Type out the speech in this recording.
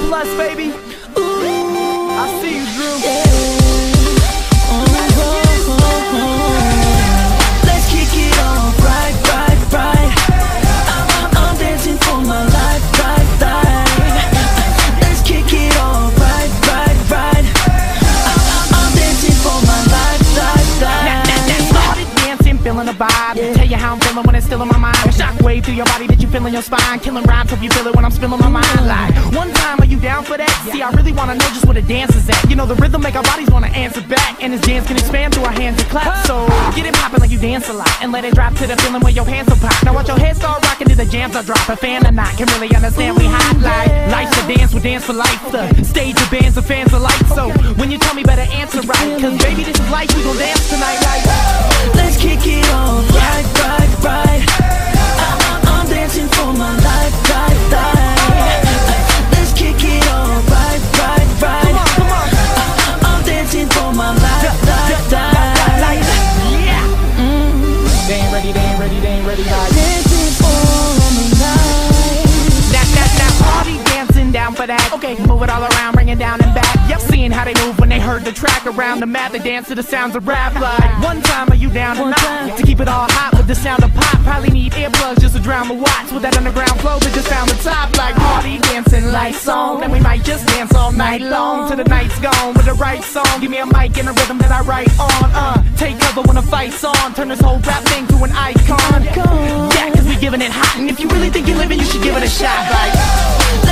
plus, baby. Ooh, I see you, Drew. Yeah. Let's kick it off, right. I'm dancing for my life, right. Let's kick it off, right. I'm dancing for my life, Started dancing, feeling the vibe. Yeah. Tell you how I'm feeling when it's still in my mind. A shockwave through your body that you feel in your spine. Killing rhymes, hope you feel it when I'm spilling my mind. Like, one time, are you down for that? See, I really wanna know just where the dance is at. You know, the rhythm make our bodies wanna answer back, and this dance can expand through our hands and clap. So get it poppin' like you dance a lot, and let it drop to the feeling where your hands will pop. Now watch your head start rocking to the jams I drop. A fan or not can really understand we hot like life's a dance, we dance for life. The stage of bands, the fans alike. So when you tell me better answer right, cause baby this is life, we gon' dance tonight like. let's kick it off, right. I'm dancing for my life, right. Let's kick it off, right. Come on. I'm dancing for my life, Yeah. They ain't ready, like. dancing for my life. Now, party dancing down for that. Okay, move it all around, bring it down and back. Yep, seeing how they move when they heard the track around the map. They dance to the sounds of rap like. One time, are you down or not? To keep it all hot with the sound of pop. Probably need earplugs just to drown the watts. With that underground flow that just found the top. Like party dancing like song. And we might just dance all night long till the night's gone with the right song. Give me a mic and a rhythm that I write on. Take cover when the fight's on. Turn this whole rap thing to an icon. Yeah, cause we giving it hot. And if you really think you're living, you should give it a shot. Like.